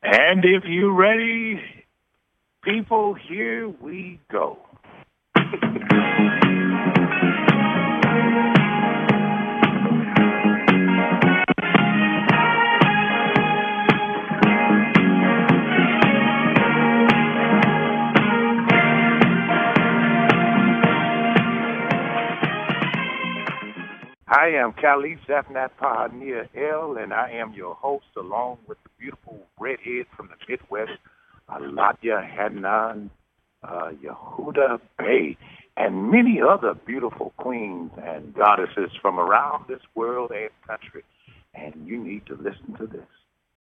And if you're ready, people, here we go. I am Khalif Zafnat Pioneer L, and I am your host, along with the beautiful redhead from the Midwest, Aladya Hadnan Yehuda Bey, and many other beautiful queens and goddesses from around this world and country. And you need to listen to this.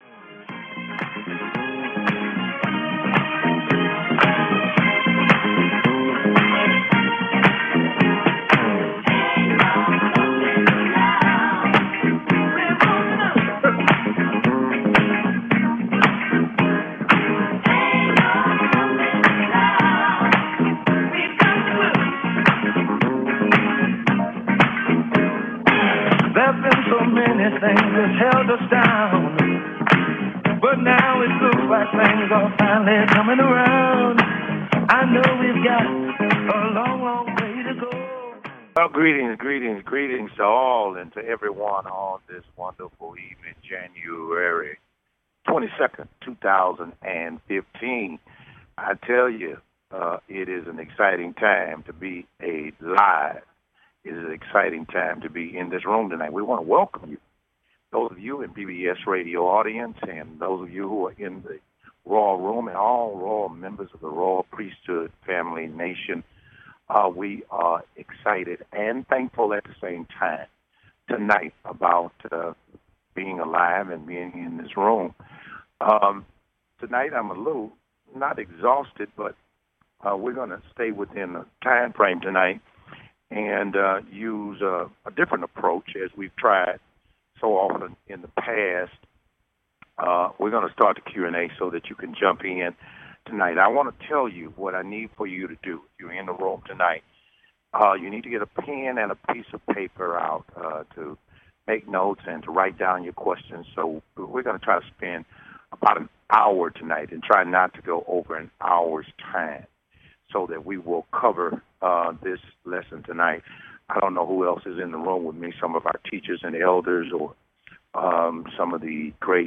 Things that held us down, but now it looks like things are finally coming around. I know we've got a long, long way to go. Well, greetings to all and to everyone on this wonderful evening, January 22nd, 2015. I tell you, it is an exciting time to be alive. It is an exciting time to be in this room tonight. We want to welcome you. Those of you in BBS radio audience and those of you who are in the Royal Room and all royal members of the Royal Priesthood Family Nation, we are excited and thankful at the same time tonight about being alive and being in this room. Tonight I'm a little, not exhausted, but we're going to stay within the time frame tonight and use a different approach as we've tried so often in the past. We're going to start the Q&A so that you can jump in tonight. I want to tell you what I need for you to do. If you're in the room tonight, you need to get a pen and a piece of paper out to make notes and to write down your questions. So we're going to try to spend about an hour tonight and try not to go over an hour's time so that we will cover this lesson tonight. I don't know who else is in the room with me, some of our teachers and elders or some of the great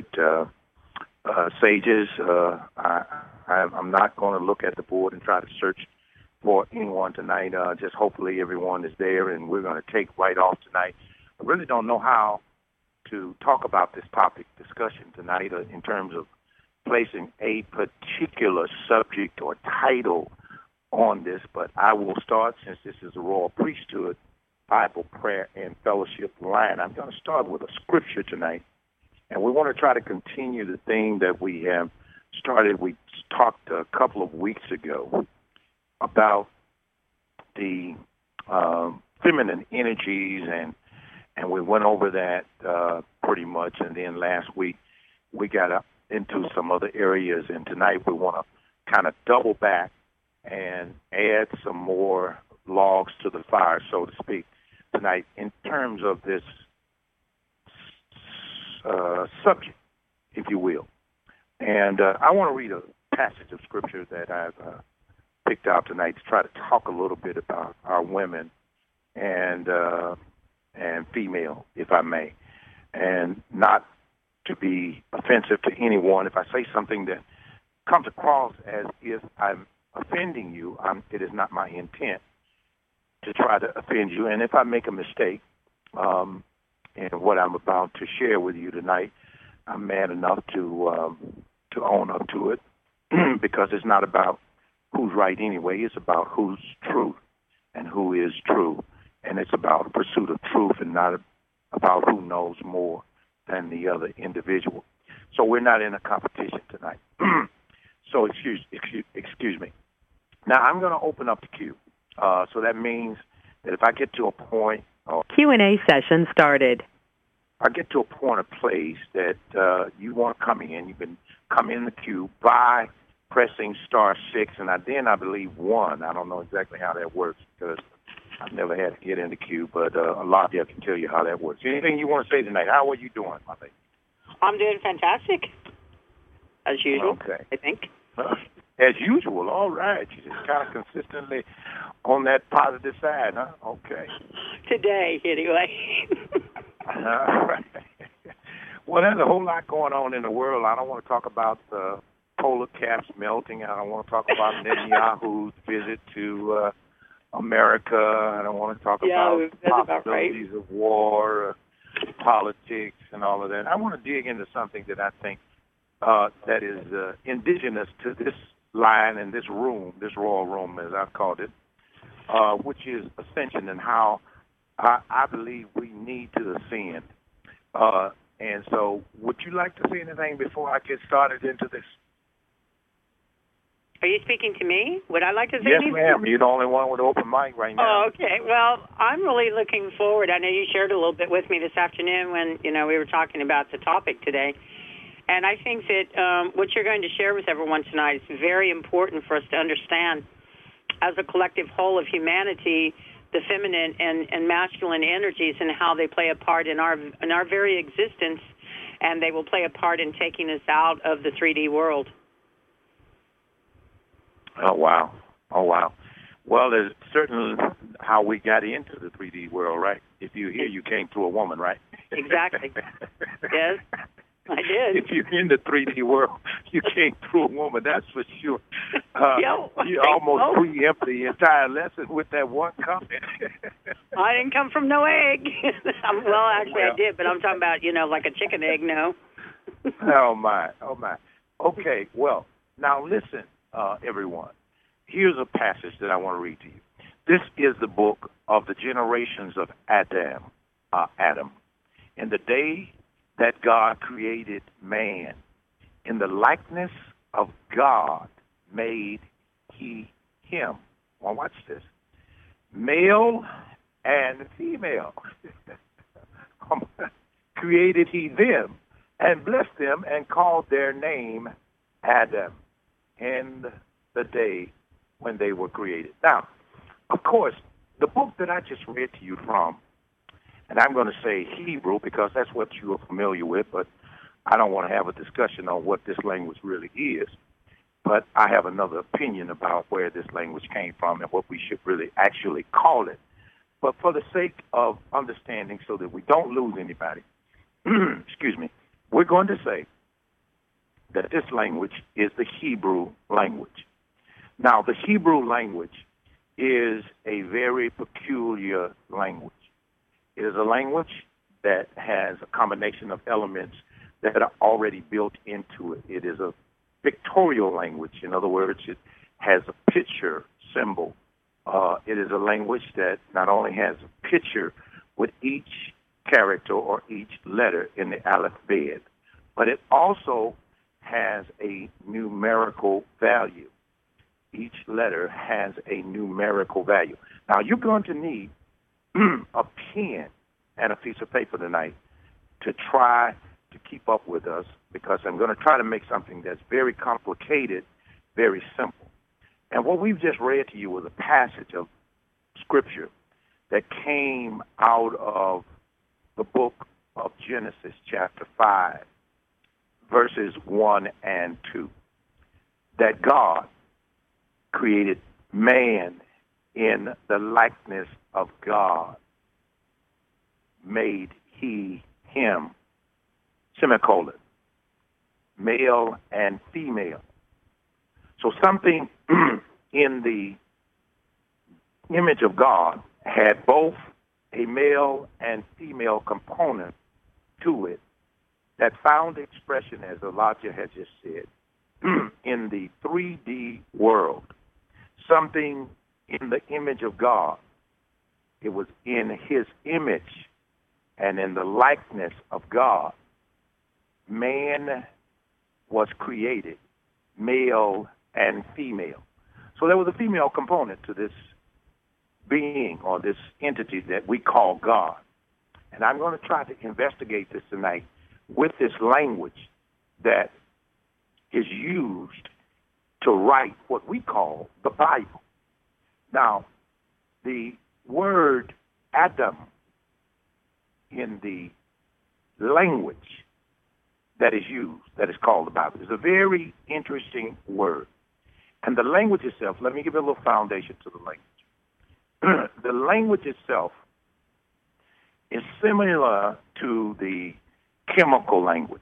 sages. I'm not going to look at the board and try to search for anyone tonight. Just hopefully everyone is there, and we're going to take right off tonight. I really don't know how to talk about this topic discussion tonight in terms of placing a particular subject or title on this, but I will start, since this is a Royal Priesthood Bible Prayer and Fellowship line. I'm going to start with a scripture tonight, and we want to try to continue the thing that we have started. We talked a couple of weeks ago about the feminine energies, and we went over that pretty much, and then last week we got into some other areas, and tonight we want to kind of double back and add some more logs to the fire, so to speak, tonight in terms of this subject, if you will. And I want to read a passage of scripture that I've picked out tonight to try to talk a little bit about our women and female, if I may, and not to be offensive to anyone. If I say something that comes across as if I'm offending you, it is not my intent to try to offend you. And if I make a mistake in what I'm about to share with you tonight, I'm man enough to own up to it because it's not about who's right anyway. It's about who's true and who is true. And it's about the pursuit of truth and not about who knows more than the other individual. So we're not in a competition tonight. So excuse me. Now I'm going to open up the queue. So that means that if I get to a point, Q&A session started. I get to a point of place that you want to come in. You can come in the queue by pressing *6, and I believe 1. I don't know exactly how that works because I've never had to get in the queue, but a lot of you can tell you how that works. Anything you want to say tonight? How are you doing, my lady? I'm doing fantastic. as usual, Okay. I think. As usual, all right. You're just kind of consistently on that positive side, huh? Okay. Today, anyway. All right. Well, there's a whole lot going on in the world. I don't want to talk about the polar caps melting. I don't want to talk about Netanyahu's visit to America. I don't want to talk about possibilities of war, politics, and all of that. I want to dig into something that I think that is indigenous to this line and this room, this royal room, as I've called it, which is ascension and how I believe we need to ascend. And so would you like to say anything before I get started into this? Are you speaking to me? Would I like to say anything? Yes, ma'am. You're the only one with an open mic right now. Oh, okay. Well, I'm really looking forward. I know you shared a little bit with me this afternoon when, we were talking about the topic today. And I think that what you're going to share with everyone tonight is very important for us to understand as a collective whole of humanity, the feminine and masculine energies and how they play a part in our very existence, and they will play a part in taking us out of the 3D world. Oh, wow. Well, there's certainly how we got into the 3D world, right? If you're here, you came through a woman, right? Exactly. Yes, I did. If you're in the 3D world, you came through a woman, that's for sure. You almost preempt the entire lesson with that one comment. I didn't come from no egg. Well, actually, I did, but I'm talking about, like a chicken egg, no. Oh, my. Okay, well, now listen, everyone. Here's a passage that I want to read to you. This is the book of the generations of Adam. In the day that God created man, in the likeness of God made he him. Well, watch this. Male and female created he them and blessed them and called their name Adam in the day when they were created. Now, of course, the book that I just read to you from, and I'm going to say Hebrew because that's what you are familiar with, but I don't want to have a discussion on what this language really is. But I have another opinion about where this language came from and what we should really actually call it. But for the sake of understanding so that we don't lose anybody, excuse me, we're going to say that this language is the Hebrew language. Now, the Hebrew language is a very peculiar language. It is a language that has a combination of elements that are already built into it. It is a pictorial language. In other words, it has a picture symbol. It is a language that not only has a picture with each character or each letter in the alphabet, but it also has a numerical value. Each letter has a numerical value. Now, you're going to need a pen and a piece of paper tonight to try to keep up with us because I'm going to try to make something that's very complicated very simple. And what we've just read to you was a passage of Scripture that came out of the book of Genesis, chapter 5, verses 1 and 2, that God created man in the likeness of God, made he him, semicolon, male and female. So something in the image of God had both a male and female component to it that found expression, as Elijah had just said, in the 3D world. Something in the image of God. It was in his image and in the likeness of God. Man was created, male and female. So there was a female component to this being or this entity that we call God. And I'm going to try to investigate this tonight with this language that is used to write what we call the Bible. Now, the word Adam in the language that is used, that is called the Bible. It's a very interesting word. And the language itself, let me give you a little foundation to the language. The language itself is similar to the chemical language.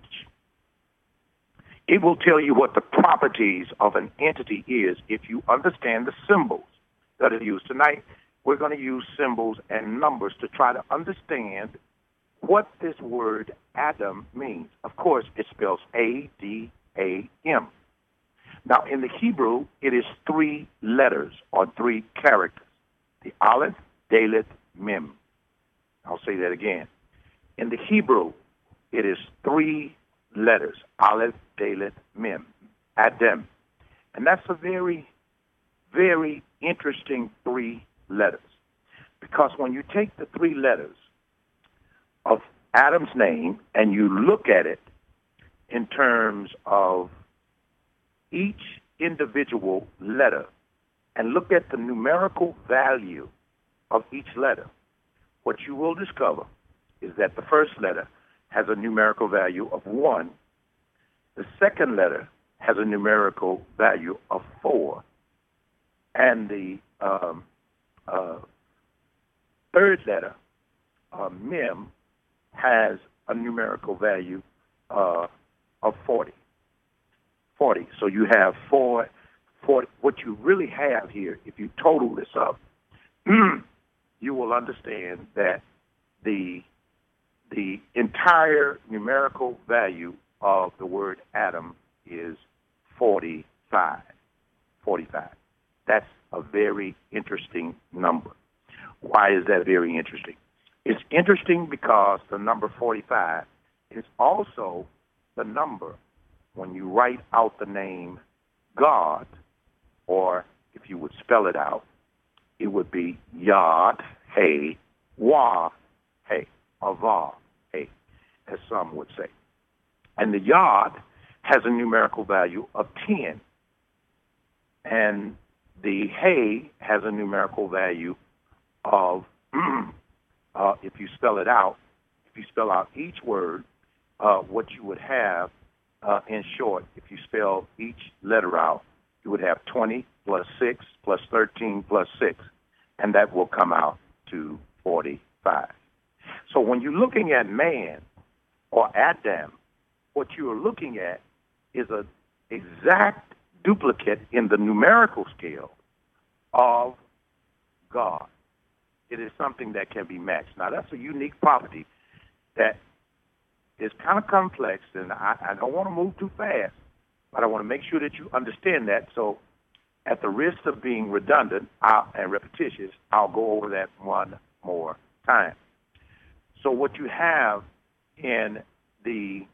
It will tell you what the properties of an entity is if you understand the symbols that are used. Tonight, we're going to use symbols and numbers to try to understand what this word Adam means. Of course, it spells A-D-A-M. Now, in the Hebrew, it is 3 letters or 3 characters. The Aleph, Dalet, Mem. I'll say that again. In the Hebrew, it is 3 letters. Aleph, Dalet, Mem. Adam. And that's a very, very interesting 3 letters. Because when you take the 3 letters of Adam's name and you look at it in terms of each individual letter and look at the numerical value of each letter, what you will discover is that the first letter has a numerical value of 1. The second letter has a numerical value of 4. And the third letter, Mem, has a numerical value of 40. 40. So you have 4. What you really have here, if you total this up, you will understand that the entire numerical value of the word Adam is 45. 45. That's a very interesting number. Why is that very interesting? It's interesting because the number 45 is also the number when you write out the name God, or if you would spell it out, it would be Yod, Hey, Wah, Hey, or Vav, Hey, as some would say. And the Yod has a numerical value of 10. And the Hey has a numerical value of, if you spell it out, if you spell out each word, what you would have, in short, if you spell each letter out, you would have 20 plus 6 plus 13 plus 6, and that will come out to 45. So when you're looking at man or Adam, what you are looking at is an exact duplicate in the numerical scale of God. It is something that can be matched. Now, that's a unique property that is kind of complex, and I don't want to move too fast, but I want to make sure that you understand that. So at the risk of being redundant and repetitious, I'll go over that one more time. So what you have in the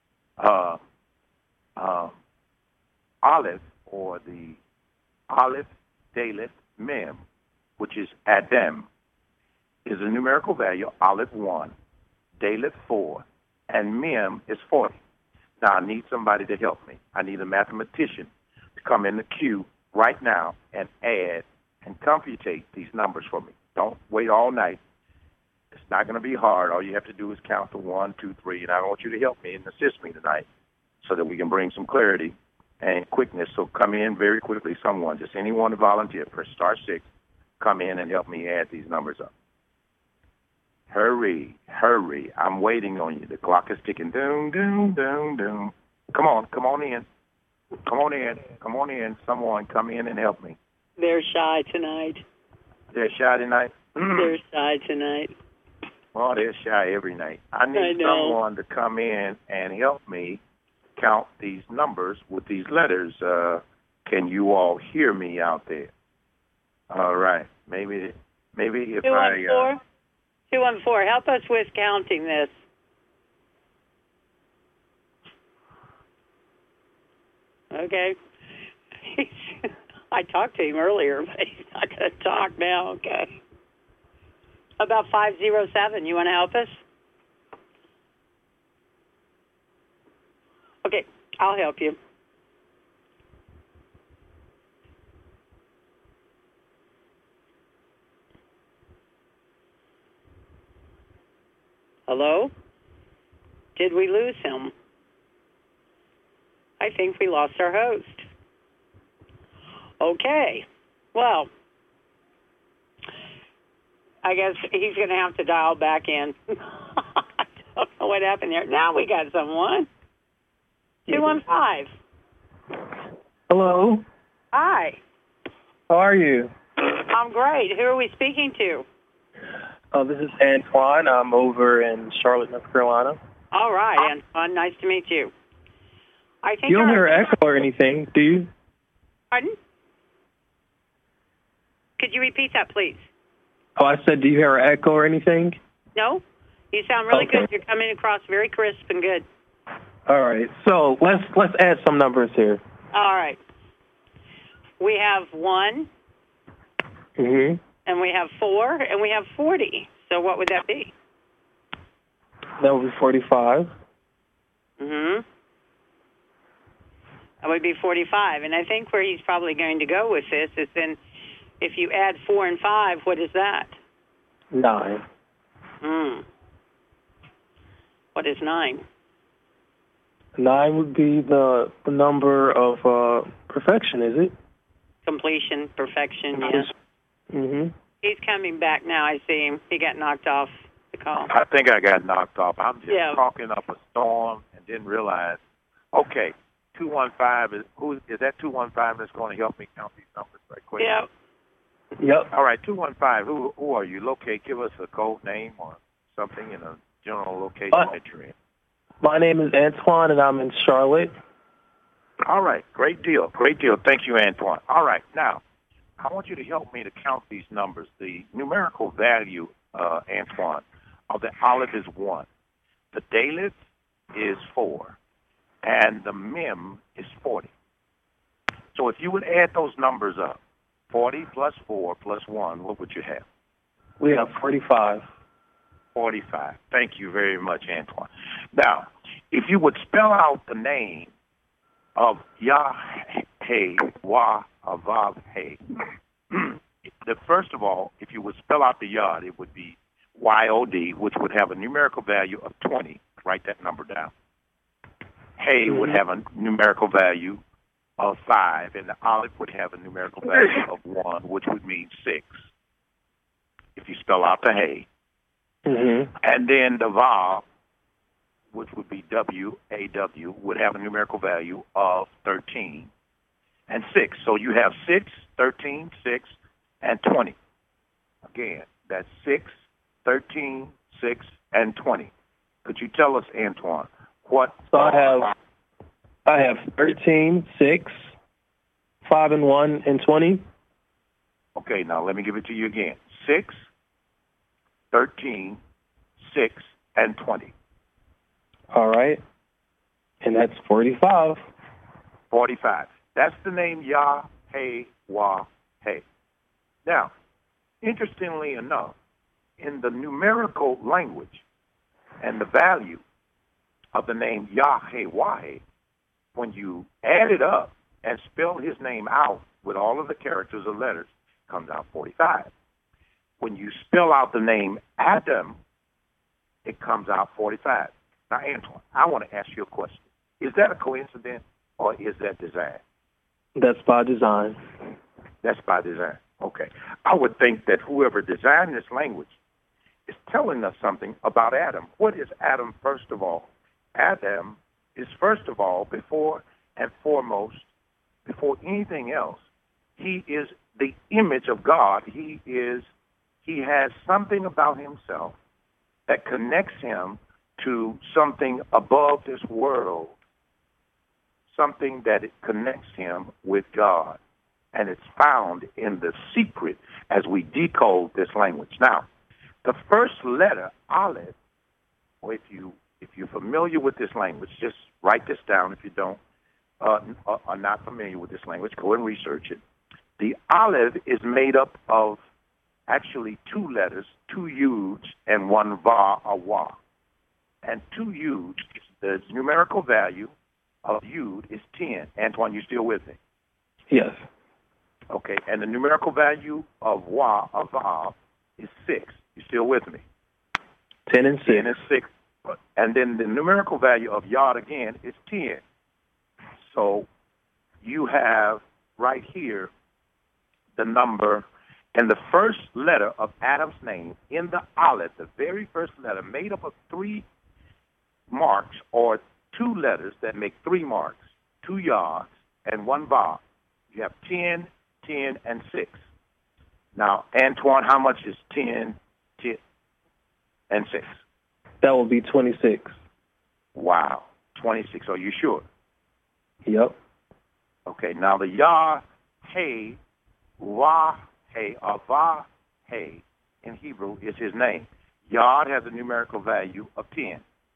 Aleph, or the Aleph, Dalet, Mem, which is Adam, is a numerical value, Aleph 1, Dalet 4, and Mem is 40. Now, I need somebody to help me. I need a mathematician to come in the queue right now and add and computate these numbers for me. Don't wait all night. It's not going to be hard. All you have to do is count to 1, 2, 3, and I want you to help me and assist me tonight so that we can bring some clarity and quickness. So come in very quickly, someone, just anyone to volunteer. Press star 6, come in and help me add these numbers up. Hurry, hurry. I'm waiting on you. The clock is ticking. Doom, doom, doom, doom. Come on in. Come on in. Someone come in and help me. They're shy tonight. They're shy tonight? They're shy tonight. Well, they're shy every night. I need someone to come in and help me count these numbers with these letters. Can you all hear me out there? All right. Maybe if 214? 214. Help us with counting this. Okay. I talked to him earlier, but he's not going to talk now. Okay. About 507. You want to help us? Okay, I'll help you. Hello? Did we lose him? I think we lost our host. Okay. Well, I guess he's going to have to dial back in. I don't know what happened there. Now we got someone. 215. Hello. Hi. How are you? I'm great. Who are we speaking to? This is Antoine. I'm over in Charlotte, North Carolina. All right, Antoine. Nice to meet you. I think You don't hear an echo or anything, do you? Pardon? Could you repeat that, please? Oh, I said, do you hear an echo or anything? No? You sound really Okay. good. You're coming across very crisp and good. All right. So let's add some numbers here. All right. We have 1, Mm-hmm. and we have 4, and we have 40. So what would that be? That would be 45. Mm-hmm. That would be 45. And I think where he's probably going to go with this is then if you add 4 and 5, what is that? 9. What is 9? 9 would be the number of perfection, is it? Completion, perfection, yes. Mm-hmm. He's coming back now. I see him. He got knocked off the call. I think I got knocked off. I'm just Yeah. talking up a storm and didn't realize. Okay, 215 is that 215 that's going to help me count these numbers right quick? Yeah. Yep. All right, 215. Who are you? Locate. Give us a code name or something in a general location that you're in. My name is Antoine, and I'm in Charlotte. All right, great deal, great deal. Thank you, Antoine. All right, now I want you to help me to count these numbers. The numerical value, Antoine, of the Aleph is 1. The Dalet is 4, and the Mem is 40. So if you would add those numbers up, 40 plus 4 plus 1, what would you have? We have 45. 45. Thank you very much, Antoine. Now, if you would spell out the name of Yah-He-Wah-Vav-He, first of all, if you would spell out the Yod, it would be Y-O-D, which would have a numerical value of 20. Write that number down. He would have a numerical value of 5, and the Aleph would have a numerical value of 1, which would mean 6, if you spell out the He. Mm-hmm. And then the Vav, which would be W-A-W, would have a numerical value of 13 and 6. So you have 6, 13, 6, and 20. Again, that's 6, 13, 6, and 20. Could you tell us, Antoine, what? So I have 13, 6, 5 and 1, and 20. Okay, now let me give it to you again. 6, 13, 6, and 20. All right. And that's 45. 45. That's the name Yah-He-Wah-He. Now, interestingly enough, in the numerical language and the value of the name Yah-He-Wah-He, when you add it up and spell his name out with all of the characters or letters, it comes out 45. When you spell out the name Adam, it comes out 45. Now, Antoine, I want to ask you a question. Is that a coincidence or is that design? That's by design. That's by design. Okay. I would think that whoever designed this language is telling us something about Adam. What is Adam, first of all? Adam is, first of all, before and foremost, before anything else, he is the image of God. He has something about himself that connects him to something above this world, something that it connects him with God. And it's found in the secret as we decode this language. Now, the first letter, Aleph, or if you're familiar with this language, just write this down. If you don't are not familiar with this language, go and research it. The Aleph is made up of actually 2 letters, 2 Yuds and 1 Va or Wa. And 2 Yuds, the numerical value of Yud is 10. Antoine, you still with me? Yes. Okay, and the numerical value of Wa or Vav is 6. You still with me? 10 and 6. 10 and 6. And then the numerical value of Yod again is 10. So you have right here the number and the first letter of Adam's name in the Aleph, the very first letter, made up of 3 marks or 2 letters that make 3 marks, 2 yards and 1 bar. You have 10, 10, and 6. Now, Antoine, how much is 10, 10, and 6? That will be 26. Wow, 26. Are you sure? Yep. Okay, now the Yah, Hey, Wah, Hey, or Vah, Hey in Hebrew is his name. Yod has a numerical value of 10.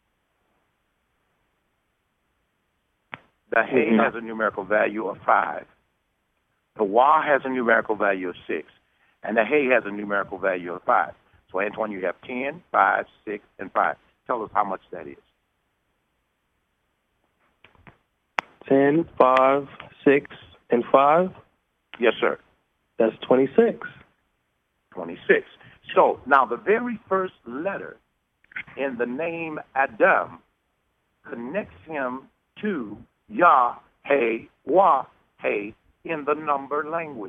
The Hey has a numerical value of 5. The Wah has a numerical value of 6. And the Hey has a numerical value of 5. So, Antoine, you have 10, 5, 6, and 5. Tell us how much that is. 10, 5, 6, and 5? Yes, sir. That's 26. 26. So, now the very first letter in the name Adam connects him to Yah, Hey, Wah, Hey in the number language.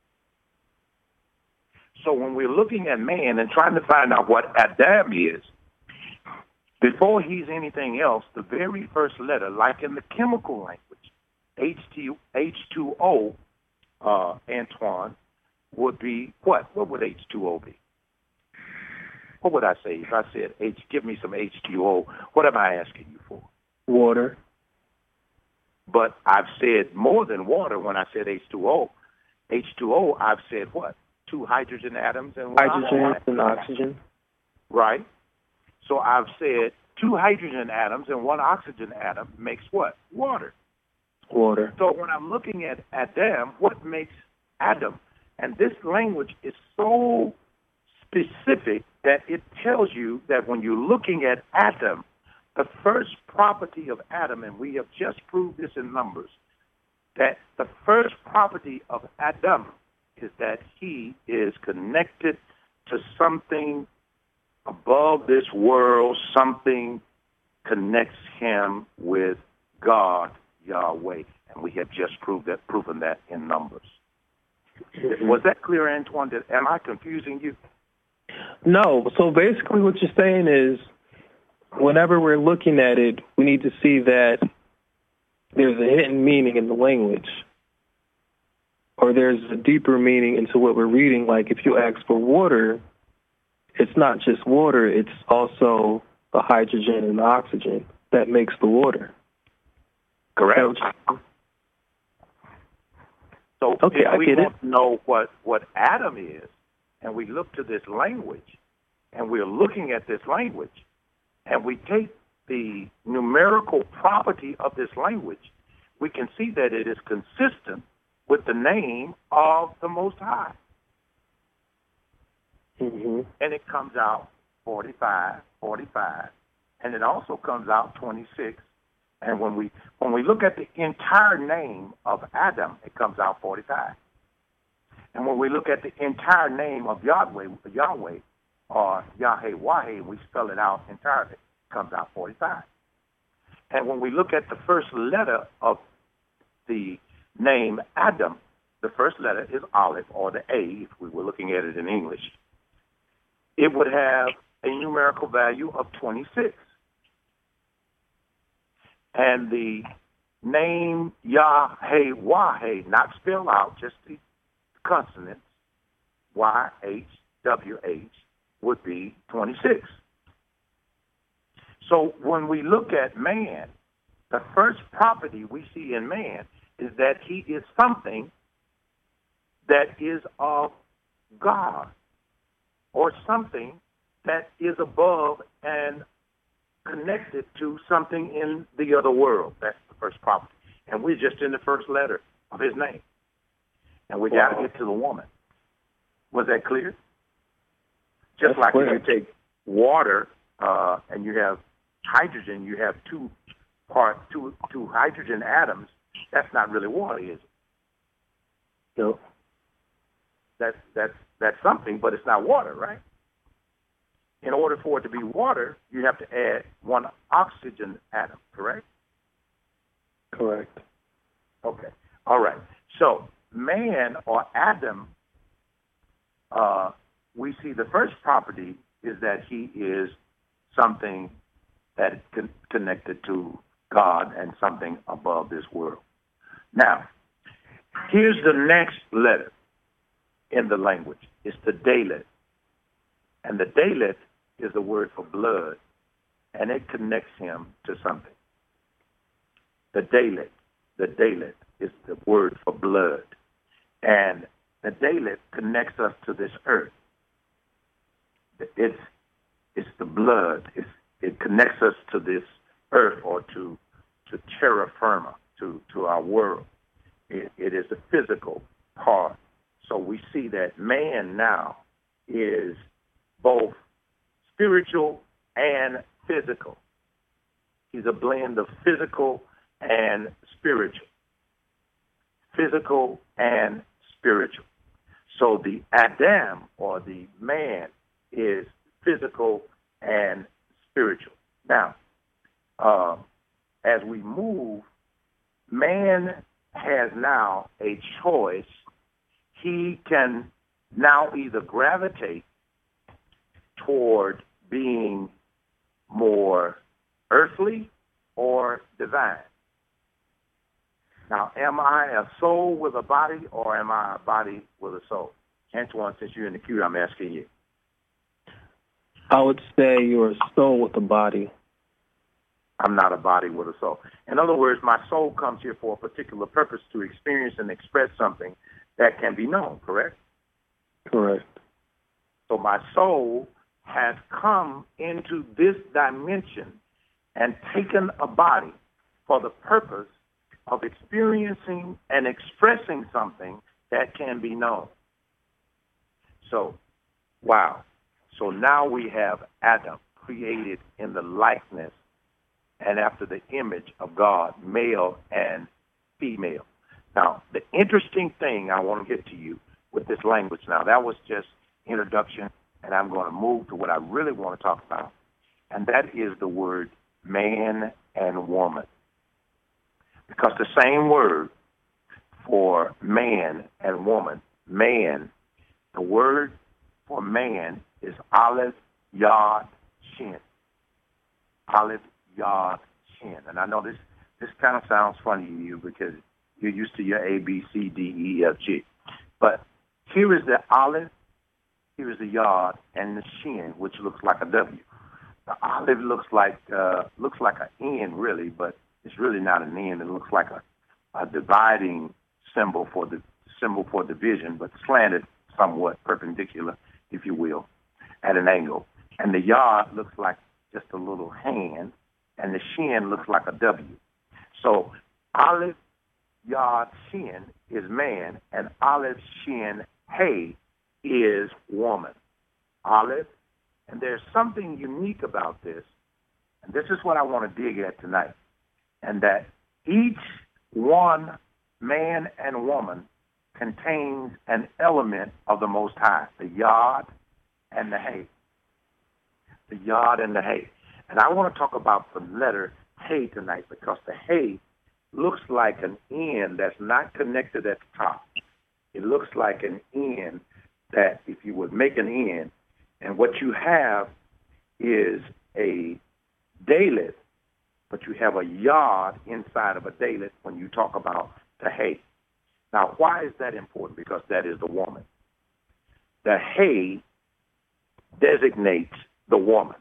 So when we're looking at man and trying to find out what Adam is, before he's anything else, the very first letter, like in the chemical language, H2O, Antoine, would be what? What would H2O be? What would I say if I said, give me some H2O? What am I asking you for? Water. But I've said more than water when I said H2O. H2O, I've said what? 2 hydrogen atoms and 1 hydrogen and oxygen. Right. So I've said 2 hydrogen atoms and 1 oxygen atom makes what? Water. Water. So when I'm looking at Adam, what makes Adam? And this language is so specific that it tells you that when you're looking at Adam, the first property of Adam, and we have just proved this in Numbers, that the first property of Adam is that he is connected to something above this world. Something connects him with God, Yahweh, and we have just proven that in Numbers. Was that clear, Antoine? Am I confusing you? No. So basically what you're saying is whenever we're looking at it, we need to see that there's a hidden meaning in the language, or there's a deeper meaning into what we're reading. Like if you ask for water, it's not just water, it's also the hydrogen and the oxygen that makes the water. Correct. So okay, if we want it. to know what Adam is, and we look to this language, and we're looking at this language, and we take the numerical property of this language, we can see that it is consistent with the name of the Most High. Mm-hmm. And it comes out 45, 45, and it also comes out 26. And when we look at the entire name of Adam, it comes out 45. And when we look at the entire name of Yahweh, or Yahweh, we spell it out entirely, it comes out 45. And when we look at the first letter of the name Adam, the first letter is Aleph, or the A, if we were looking at it in English. It would have a numerical value of 26. And the name Yahweh, not spelled out, just the consonants, YHWH, would be 26. So when we look at man, the first property we see in man is that he is something that is of God, or something that is above and connected to something in the other world. That's the first property. And we're just in the first letter of his name. And we got to get to the woman. Was that clear? Just like when you take water and you have hydrogen, you have two hydrogen atoms. That's not really water, is it? No. That's something, but it's not water, right? In order for it to be water, you have to add 1 oxygen atom, correct? Correct. Okay. All right. So man or Adam, we see the first property is that he is something that is connected to God and something above this world. Now, here's the next letter in the language. It's the Dalet. And the Dalet is the word for blood, and it connects him to something. The Dalet is the word for blood. And the Dalet connects us to this earth. It's the blood. It connects us to this earth, or to terra firma, to our world. It is the physical part. So we see that man now is both spiritual and physical. He's a blend of physical and spiritual. Physical and spiritual. So the Adam, or the man, is physical and spiritual. Now, as we move, man has now a choice. He can now either gravitate toward being more earthly or divine. Now, am I a soul with a body, or am I a body with a soul? Antoine, since you're in the queue, I'm asking you. I would say you're a soul with a body. I'm not a body with a soul. In other words, my soul comes here for a particular purpose, to experience and express something that can be known, correct? Correct. So my soul has come into this dimension and taken a body for the purpose of experiencing and expressing something that can be known. So, wow. So now we have Adam, created in the likeness and after the image of God, male and female. Now, the interesting thing I want to get to you with this language now, that was just introduction, and I'm going to move to what I really want to talk about, and that is the word man and woman. Because the same word for man and woman, man, the word for man is Aleph Yod Shin. Aleph Yod Shin. And I know this kind of sounds funny to you because you're used to your A, B, C, D, E, F, G. But here is the Aleph, here is the Yod, and the Shin, which looks like a W. The Aleph looks like an N, really, but it's really not an N. It looks like a dividing symbol for division, but slanted somewhat, perpendicular, if you will, at an angle. And the Yod looks like just a little hand, and the Shin looks like a W. So Aleph Yod Shin is man, and Aleph Shin Hey is woman. Aleph, and there's something unique about this, and this is what I want to dig at tonight, and that each one, man and woman, contains an element of the Most High, the Yod and the Hey. The Yod and the Hey. And I want to talk about the letter Hey tonight, because the Hey looks like an N that's not connected at the top. It looks like an N that, if you would make an N, and what you have is a Dalet, but you have a Yod inside of a Dalet when you talk about the Hey. Now, why is that important? Because that is the woman. The Hey designates the woman.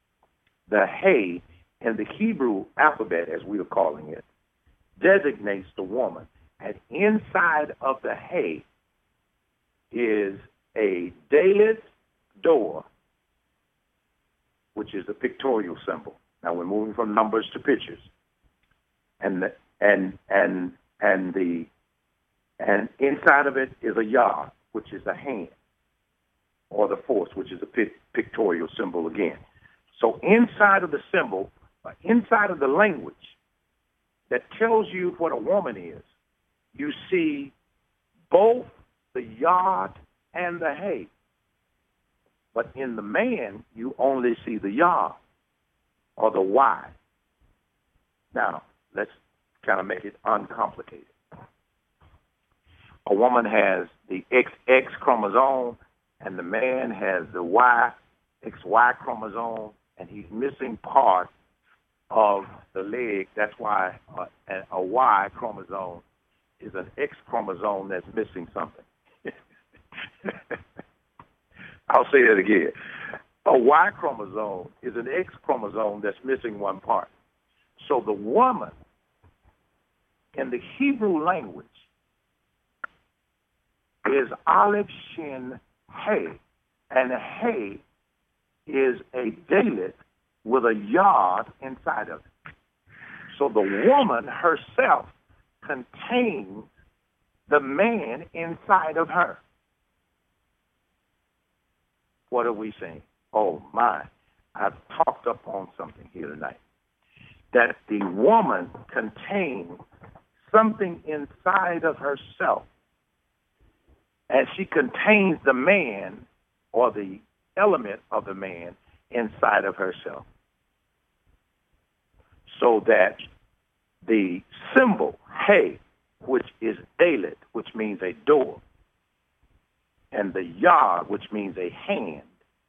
The Hey in the Hebrew alphabet, as we are calling it, designates the woman. And inside of the Hey is a Dalet door, which is a pictorial symbol. Now we're moving from numbers to pictures, and inside of it is a Yod, which is a hand, or the force, which is a pictorial symbol again. So inside of the symbol, inside of the language that tells you what a woman is, you see both the Yod and the Hey. But in the man, you only see the Yod, or the Y. Now, let's kind of make it uncomplicated. A woman has the XX chromosome, and the man has the XY chromosome, and he's missing part of the leg. That's why a Y chromosome is an X chromosome that's missing something. I'll say that again. A Y chromosome is an X chromosome that's missing one part. So the woman in the Hebrew language is Aleph Shin Hey, and Hey is a dalet with a yod inside of it. So the woman herself contains the man inside of her. What are we saying? Oh, my. I've talked up on something here tonight. That the woman contains something inside of herself, and she contains the man or the element of the man inside of herself. So that the symbol, hey, which is dalet, which means a door, and the yod, which means a hand,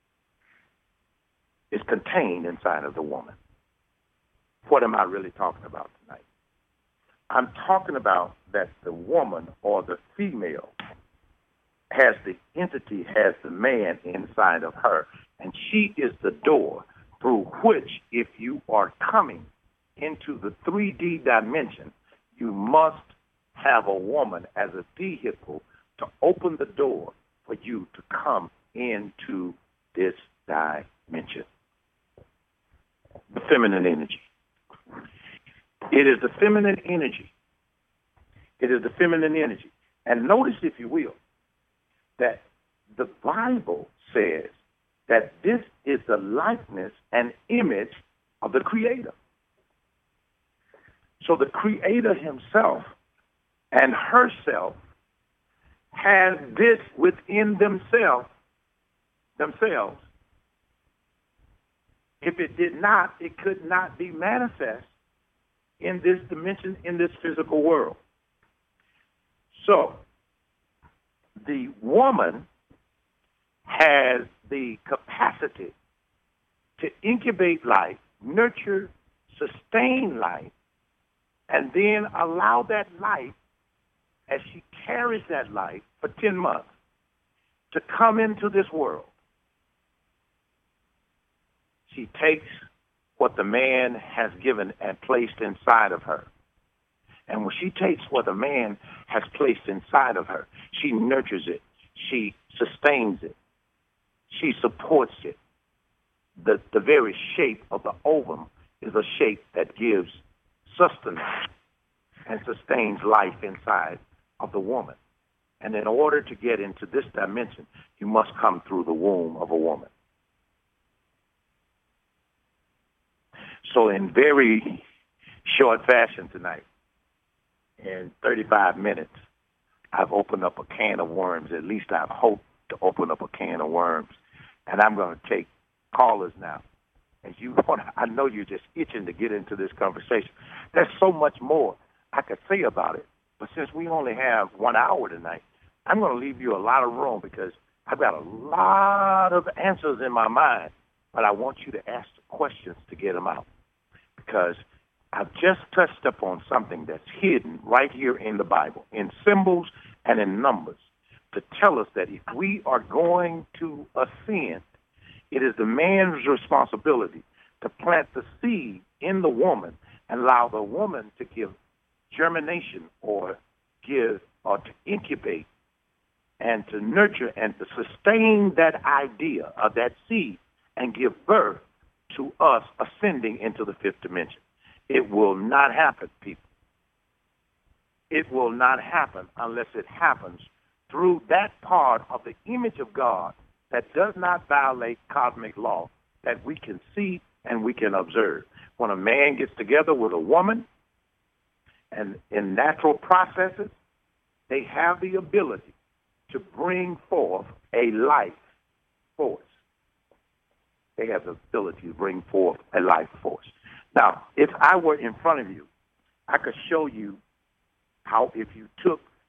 is contained inside of the woman. What am I really talking about tonight? I'm talking about that the woman or the female has the entity, has the man inside of her, and she is the door through which, if you are coming into the 3D dimension, you must have a woman as a vehicle to open the door for you to come into this dimension. The feminine energy. It is the feminine energy. It is the feminine energy. And notice, if you will, that the Bible says that this is the likeness and image of the Creator. So the Creator himself and herself has this within themselves. If it did not, it could not be manifest in this dimension, in this physical world. So the woman has the capacity to incubate life, nurture, sustain life, and then allow that life, as she carries that life for 10 months, to come into this world. She takes what the man has given and placed inside of her. And when she takes what the man has placed inside of her, she nurtures it. She sustains it. She supports it. The very shape of the ovum is a shape that gives sustenance and sustains life inside of the woman. And in order to get into this dimension, you must come through the womb of a woman. So in very short fashion tonight, in 35 minutes, I've opened up a can of worms. At least I've hoped to open up a can of worms. And I'm going to take callers now. And I know you're just itching to get into this conversation. There's so much more I could say about it. But since we only have 1 hour tonight, I'm going to leave you a lot of room because I've got a lot of answers in my mind. But I want you to ask the questions to get them out. Because I've just touched upon something that's hidden right here in the Bible, in symbols and in numbers, to tell us that if we are going to ascend, it is the man's responsibility to plant the seed in the woman and allow the woman to give germination or to incubate and to nurture and to sustain that idea of that seed and give birth to us ascending into the fifth dimension. It will not happen, people. It will not happen unless it happens through that part of the image of God that does not violate cosmic law, that we can see and we can observe. When a man gets together with a woman, and in natural processes, they have the ability to bring forth a life force. They have the ability to bring forth a life force. Now, if I were in front of you, I could show you how if you took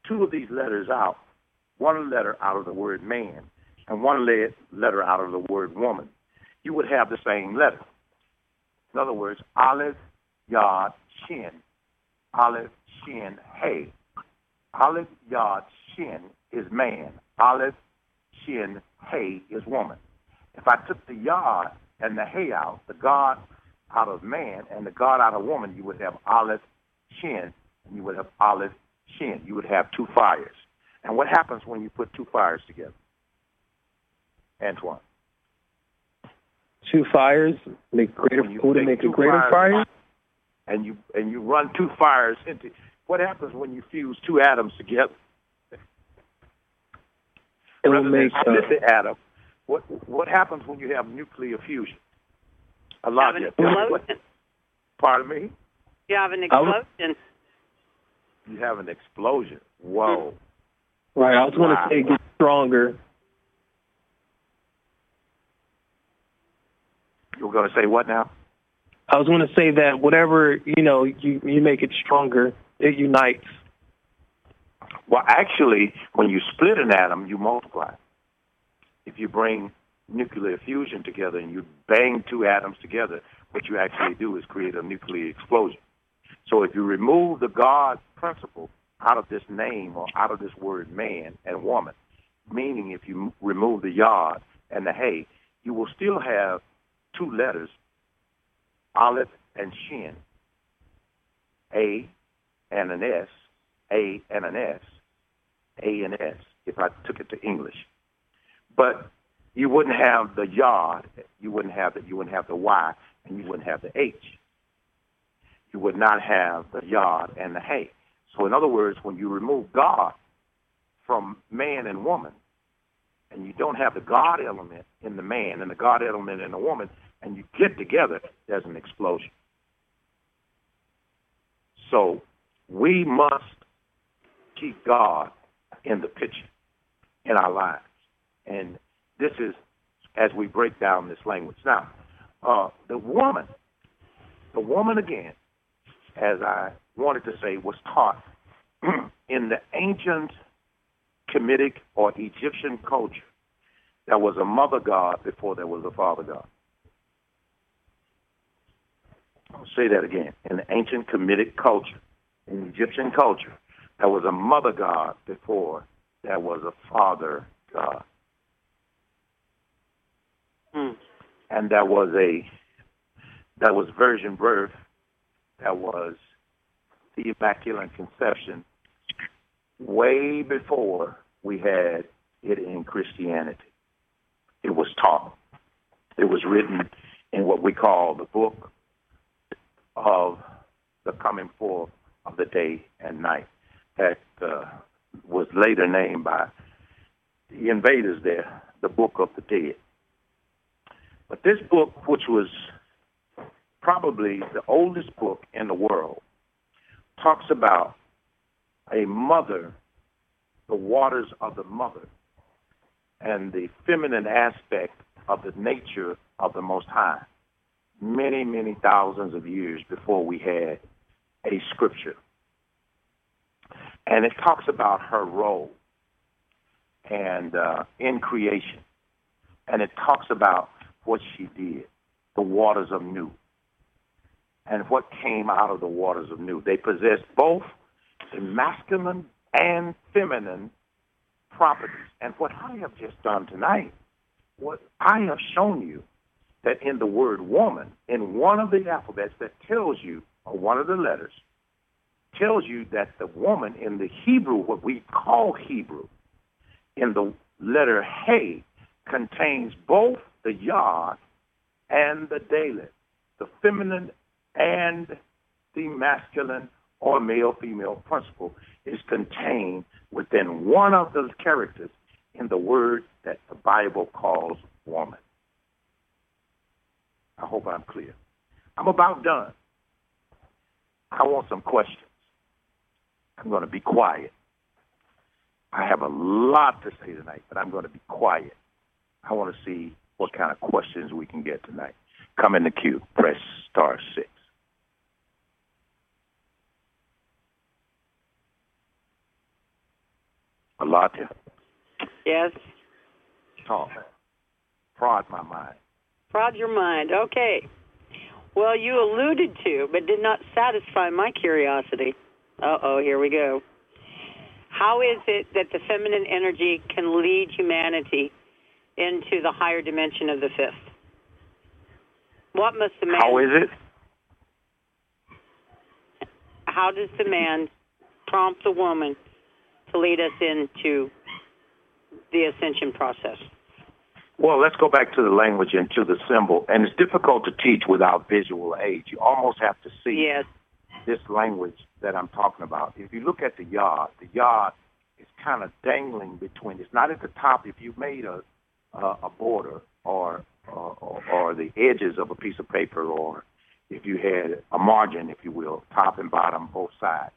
two of these letters out, one letter out of the word man and one letter out of the word woman, you would have the same letter. In other words, Aleph, Yod, Shin, Aleph, Shin, Hey. Aleph, Yod, Shin is man. Aleph, Shin, Hey is woman. If I took the Yod and the Hey out, the God out of man and the God out of woman, you would have Aleph, Shin, and you would have Aleph, Shin. You would have two fires. And what happens when you put two fires together? Antoine. Two fires make greater. Would it make a greater fire? And you run two fires into. What happens when you fuse two atoms together? It will make split the atom. What happens when you have nuclear fusion? A lot of explosion. Pardon me? You have an explosion. You have an explosion. Whoa. Right. I was going to say it gets stronger. You were going to say what now? I was going to say that whatever, you make it stronger, it unites. Well, actually, when you split an atom, you multiply. If you bring nuclear fusion together and you bang two atoms together, what you actually do is create a nuclear explosion. So if you remove the God principle out of this name or out of this word man and woman, meaning if you remove the Yod and the Hey, you will still have two letters, Aleph and Shin, A and an S, A and an S, A and S, if I took it to English. But you wouldn't have the Yod, you wouldn't have the Y, and you wouldn't have the H. You would not have the Yod and the Hey. So in other words, when you remove God from man and woman, and you don't have the God element in the man and the God element in the woman, and you get together, there's an explosion. So we must keep God in the picture in our lives. And this is as we break down this language. Now, the woman again, as I wanted to say, was taught in the ancient Kemetic or Egyptian culture. There was a mother god before there was a father god. I'll say that again. In the ancient Kemetic culture, in Egyptian culture, there was a mother god before there was a father god. And there was virgin birth, there was the Immaculate Conception, way before we had it in Christianity. It was taught. It was written in what we call the book of the coming forth of the day and night that was later named by the invaders there, the Book of the Dead. But this book, which was probably the oldest book in the world, talks about a mother, the waters of the mother, and the feminine aspect of the nature of the Most High, many, many thousands of years before we had a scripture. And it talks about her role and in creation. And it talks about what she did, the waters of Nu, and what came out of the waters of Nu. They possess both the masculine and feminine properties. And what I have just done tonight, what I have shown you, that in the word woman, in one of the alphabets that tells you, or one of the letters, tells you that the woman in the Hebrew, what we call Hebrew, in the letter Hey, contains both the Yod and the Dalet, the feminine and the masculine or male-female principle is contained within one of those characters in the word that the Bible calls woman. I hope I'm clear. I'm about done. I want some questions. I'm going to be quiet. I have a lot to say tonight, but I'm going to be quiet. I want to see what kind of questions we can get tonight. Come in the queue. Press *6. Kalata. Yes. Talk. Prod my mind. Prod your mind. Okay. Well, you alluded to, but did not satisfy my curiosity. Uh-oh, here we go. How is it that the feminine energy can lead humanity into the higher dimension of the fifth? What must the man... How is it? How does the man prompt the woman to lead us into the ascension process? Well, let's go back to the language and to the symbol. And it's difficult to teach without visual aids. You almost have to see this language that I'm talking about. If you look at the yard is kind of dangling between. It's not at the top. If you made a border or the edges of a piece of paper, or if you had a margin, if you will, top and bottom, both sides,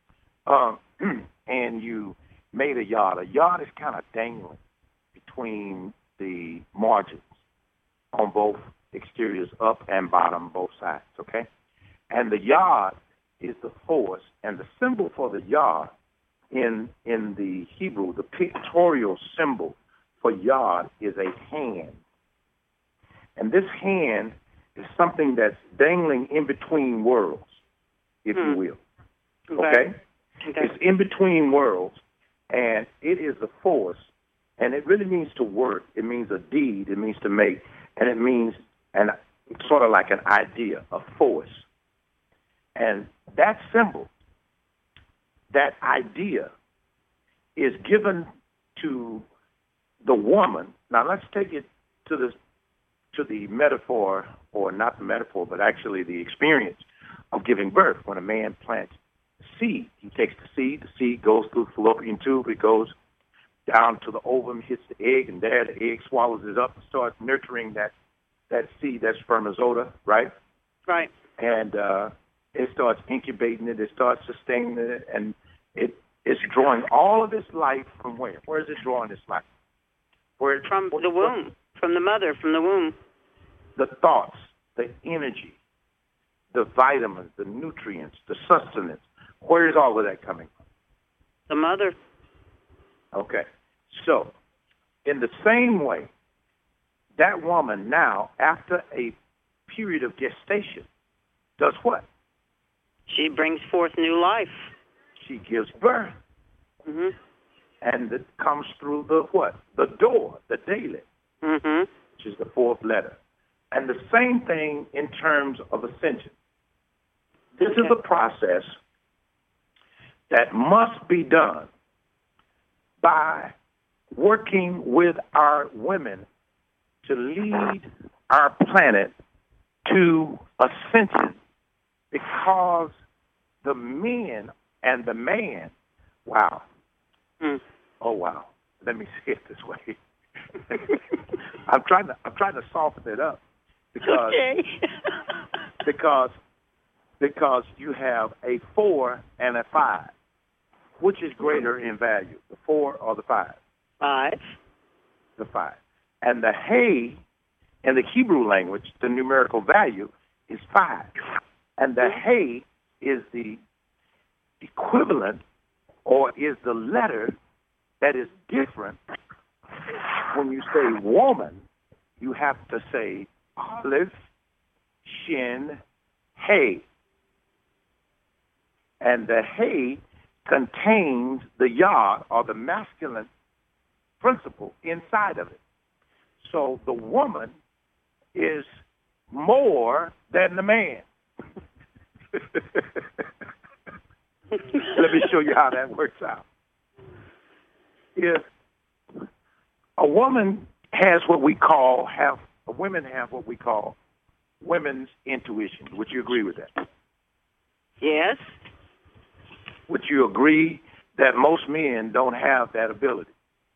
and you made a yard is kind of dangling between the margins on both exteriors, up and bottom, both sides, okay? And the yard is the force, and the symbol for the yard in the Hebrew, the pictorial symbol for yard is a hand. And this hand is something that's dangling in between worlds, if you will, okay? It's in between worlds, and it is a force. And it really means to work. It means a deed. It means to make. And it means sort of like an idea, a force. And that symbol, that idea, is given to the woman. Now let's take it to the metaphor, or not the metaphor, but actually the experience of giving birth. When a man plants seed, he takes the seed goes through the fallopian tube, it goes down to the ovum, hits the egg, and there the egg swallows it up and starts nurturing that seed, that spermatozoa, right? Right. And it starts incubating it, it starts sustaining it, and it's drawing all of its life from where? Where is it drawing its life? From the womb, from the mother, from the womb. The thoughts, the energy, the vitamins, the nutrients, the sustenance. Where is all of that coming from? The mother. Okay. So, in the same way, that woman now, after a period of gestation, does what? She brings forth new life. She gives birth. Mm-hmm. And it comes through the what? The door, the dalet, which is the fourth letter. And the same thing in terms of ascension. This is a process that must be done by working with our women to lead our planet to ascension, because the men and the man, wow. Oh, wow. Let me say it this way. I'm trying to soften it up because you have a 4 and a 5. Which is greater in value, the 4 or the 5? 5. The 5. And the hay, in the Hebrew language, the numerical value is 5. And the hay is the equivalent, or is the letter that is different. When you say woman, you have to say Aleph, Shin, Hay. And the hay contains the yod, or the masculine principle, inside of it. So the woman is more than the man. Let me show you how that works out. If a woman has women have what we call women's intuition. Would you agree with that? Yes. Would you agree that most men don't have that ability?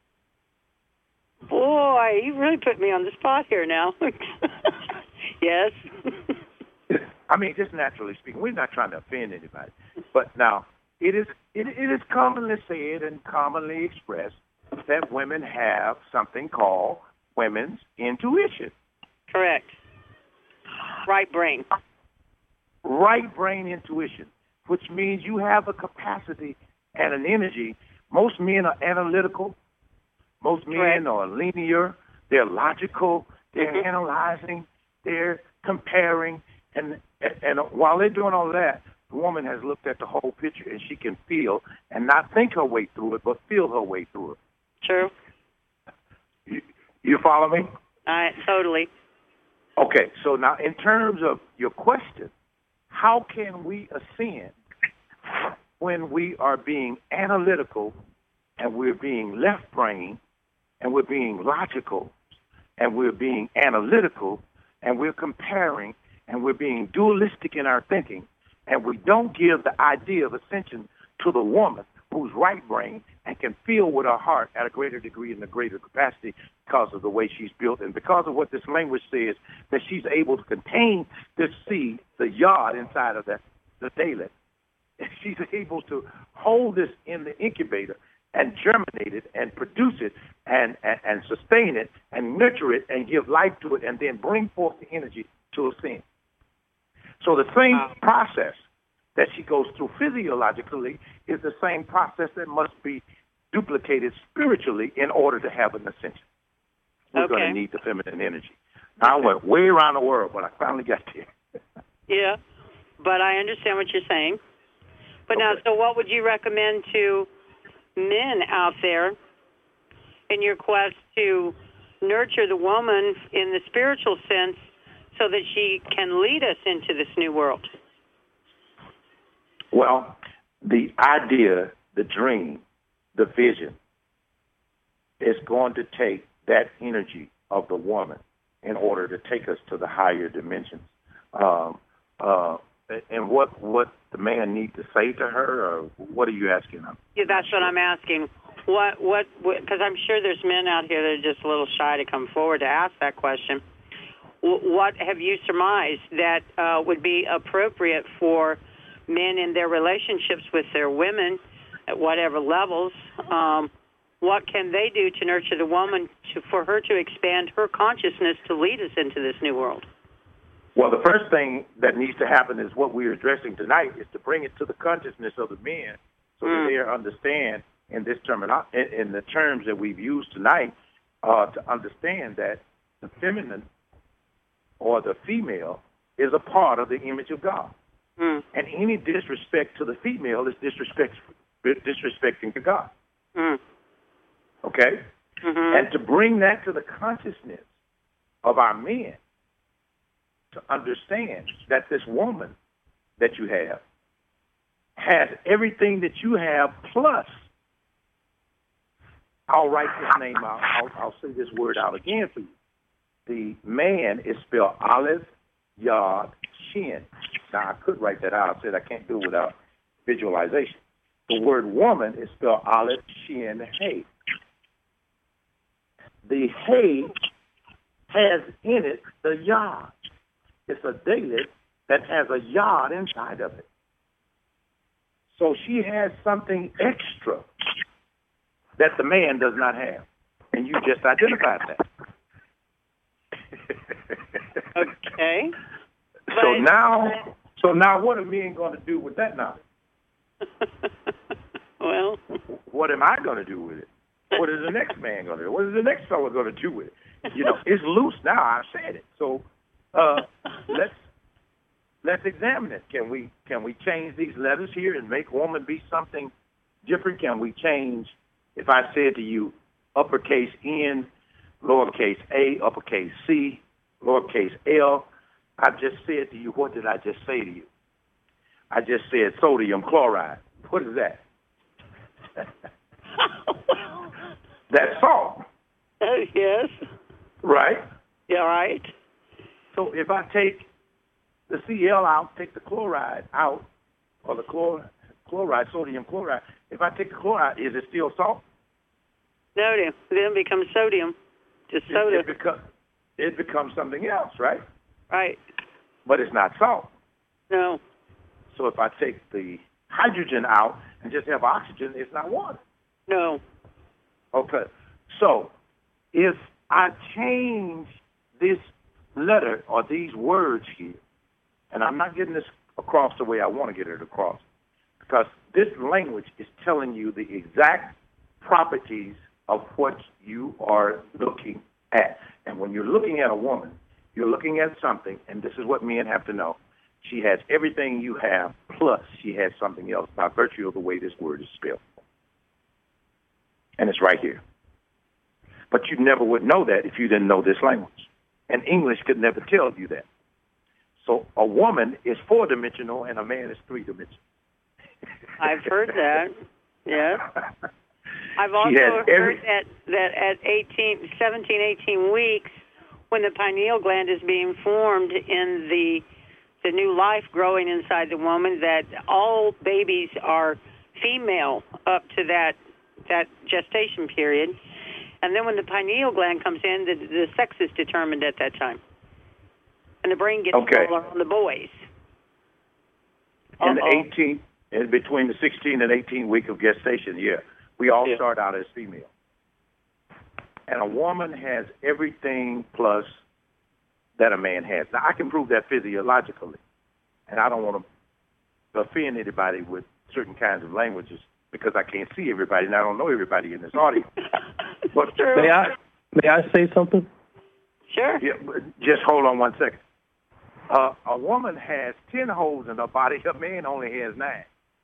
Boy, you really put me on the spot here now. Yes. I mean, just naturally speaking, we're not trying to offend anybody. But now, it is commonly said and commonly expressed that women have something called women's intuition. Correct. Right brain. Right brain intuition, which means you have a capacity and an energy Most men are analytical. Most men are linear. They're logical. They're analyzing. They're comparing. And while they're doing all that, the woman has looked at the whole picture, and she can feel and not think her way through it, but feel her way through it. True. You follow me? Totally. Okay, so now in terms of your question, how can we ascend when we are being analytical and we're being left-brain and we're being logical and we're being analytical and we're comparing and we're being dualistic in our thinking, and we don't give the idea of ascension to the woman who's right-brain and can feel with her heart at a greater degree and a greater capacity because of the way she's built and because of what this language says, that she's able to contain this seed, the yod inside of the dalet. She's able to hold this in the incubator and germinate it and produce it and sustain it and nurture it and give life to it and then bring forth the energy to ascend. So the same process that she goes through physiologically is the same process that must be duplicated spiritually in order to have an ascension. We're going to need the feminine energy. Now, I went way around the world, but I finally got there. Yeah, but I understand what you're saying. But now, so what would you recommend to men out there in your quest to nurture the woman in the spiritual sense so that she can lead us into this new world? Well, the idea, the dream, the vision is going to take that energy of the woman in order to take us to the higher dimensions. And what the man needs to say to her, or what are you asking him? Yeah, that's what I'm asking. What? Because I'm sure there's men out here that are just a little shy to come forward to ask that question. What have you surmised that would be appropriate for men in their relationships with their women at whatever levels? What can they do to nurture the woman for her to expand her consciousness to lead us into this new world? Well, the first thing that needs to happen is what we're addressing tonight, is to bring it to the consciousness of the men so that they understand in this in the terms that we've used tonight, to understand that the feminine or the female is a part of the image of God. And any disrespect to the female is disrespecting to God. Okay? And to bring that to the consciousness of our men, to understand that this woman that you have has everything that you have, plus, I'll write this name out, I'll say this word out again for you. The man is spelled Aleph, Yod, Shin. Now, I could write that out. I said I can't do it without visualization. The word woman is spelled Aleph, Shin, Hey. The Hey has in it the Yod. It's a dalet that has a Yod inside of it. So she has something extra that the man does not have. And you just identified that. Okay. So now what are men going to do with that knowledge? Well, what am I going to do with it? What is the next man going to do? What is the next fellow going to do with it? You know, it's loose now. I've said it. So let's examine it. Can we change these letters here and make woman be something different? Can we change, if I said to you, uppercase N, lowercase a, uppercase C, lowercase L, I just said to you, what did I just say to you? I just said sodium chloride. What is that? That's salt. Yes. Right? Yeah, right. So if I take the Cl out, take the chloride out, or the chloride, sodium chloride, if I take the chloride, is it still salt? No, then it becomes sodium. Just soda. It becomes something else, right? Right. But it's not salt. No. So if I take the hydrogen out and just have oxygen, it's not water. No. Okay. So if I change this letter or these words here, and I'm not getting this across the way I want to get it across, because this language is telling you the exact properties of what you are looking at. And when you're looking at a woman, you're looking at something, and this is what men have to know. She has everything you have, plus she has something else by virtue of the way this word is spelled. And it's right here. But you never would know that if you didn't know this language. And English could never tell you that. So a woman is four-dimensional and a man is three-dimensional. I've heard that, yes. I've also heard that at 17, 18 weeks, when the pineal gland is being formed in the new life growing inside the woman, that all babies are female up to that gestation period. And then when the pineal gland comes in, the sex is determined at that time. And the brain gets smaller on the boys. In between the 16 and 18 week of gestation, we all start out as female. And a woman has everything plus that a man has. Now, I can prove that physiologically. And I don't want to offend anybody with certain kinds of languages because I can't see everybody and I don't know everybody in this audience. But may I say something? Sure. Yeah, just hold on 1 second. A woman has 10 holes in her body. A man only has 9.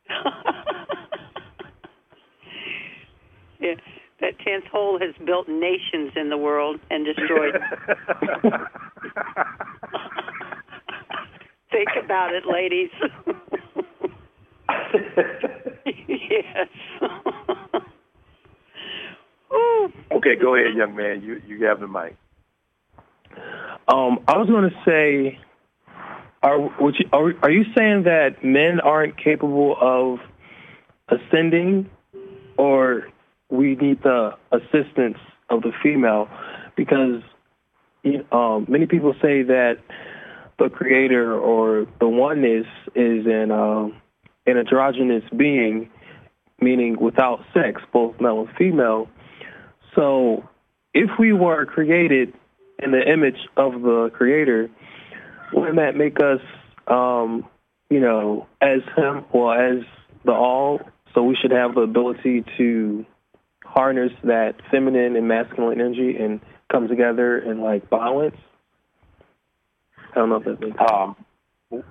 Yeah, that 10th hole has built nations in the world and destroyed them. Think about it, ladies. Yes. Okay, go ahead, young man. You have the mic. I was going to say, are you saying that men aren't capable of ascending, or we need the assistance of the female? Because many people say that the creator or the oneness is an androgynous being, meaning without sex, both male and female. So if we were created in the image of the creator, wouldn't that make us, as him or as the all? So we should have the ability to harness that feminine and masculine energy and come together in like balance. I don't know if that makes sense.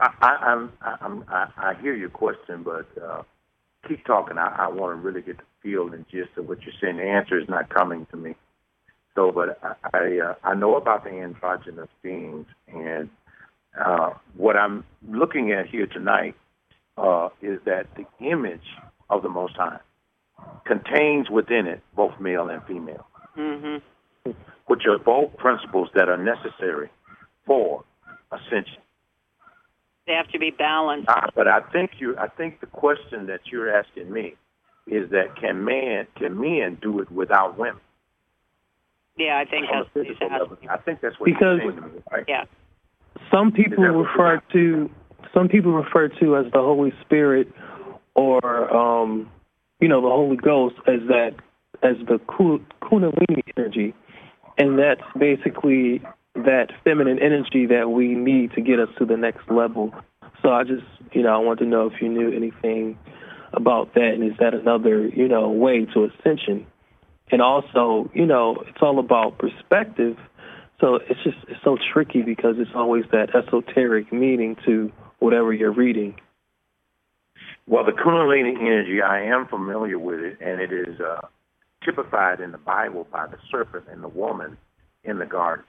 I hear your question, but keep talking. I want to really get the feel and gist of what you're saying. The answer is not coming to me. So, but I know about the androgynous beings, and what I'm looking at here tonight is that the image of the Most High contains within it both male and female, which are both principles that are necessary for ascension. They have to be balanced. But I think the question that you're asking me is that can men do it without women? Yeah, I think that's what he's asking. I think that's what he's saying to me, right? Yeah. Some people refer to as the Holy Spirit or the Holy Ghost as the Kundalini energy, and that's basically that feminine energy that we need to get us to the next level. So I just I want to know if you knew anything about that, and is that another way to ascension? And also it's all about perspective. So it's so tricky because it's always that esoteric meaning to whatever you're reading. Well, the Kundalini energy, I am familiar with it, and it is typified in the Bible by the serpent and the woman in the garden.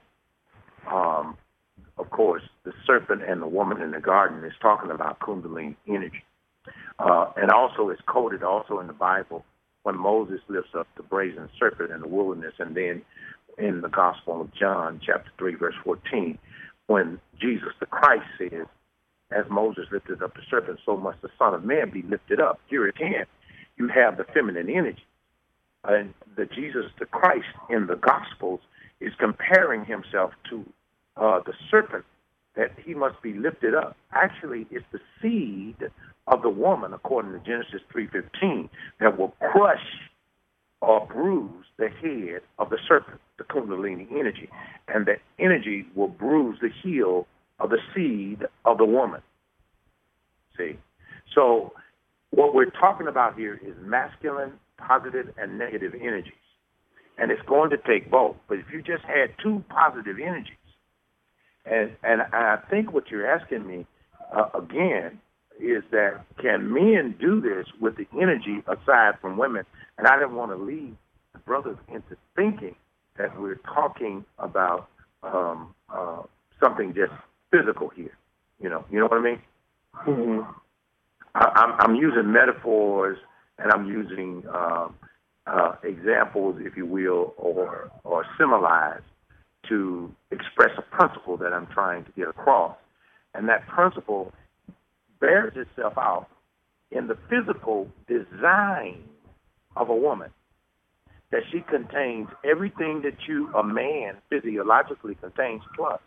Of course, the serpent and the woman in the garden is talking about Kundalini energy. And also it's quoted also in the Bible when Moses lifts up the brazen serpent in the wilderness, and then in the Gospel of John, chapter 3, verse 14, when Jesus the Christ says, as Moses lifted up the serpent, so must the Son of Man be lifted up. Here again, you have the feminine energy. And the Jesus the Christ in the Gospels is comparing himself to the serpent, that he must be lifted up. Actually, it's the seed of the woman, according to Genesis 3:15, that will crush or bruise the head of the serpent, the Kundalini energy. And that energy will bruise the heel of the seed of the woman. See? So what we're talking about here is masculine, positive, and negative energies. And it's going to take both. But if you just had two positive energies, and I think what you're asking me, again, is that can men do this with the energy aside from women? And I didn't want to lead the brothers into thinking that we're talking about something just physical here. You know what I mean? Mm-hmm. I'm using metaphors and I'm using examples, if you will, or similes to express a principle that I'm trying to get across. And that principle bears itself out in the physical design of a woman, that she contains everything that a man physiologically contains plus.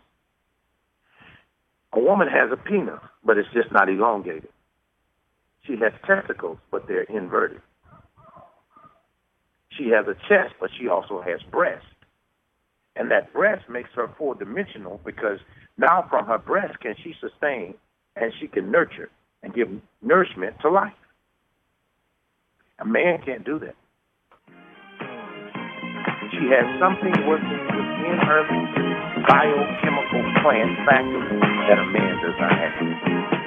A woman has a penis, but it's just not elongated. She has testicles, but they're inverted. She has a chest, but she also has breast. And that breast makes her four-dimensional because now from her breast can she sustain and she can nurture and give nourishment to life. A man can't do that. She has something working within her biochemical plant factory that a man does not have.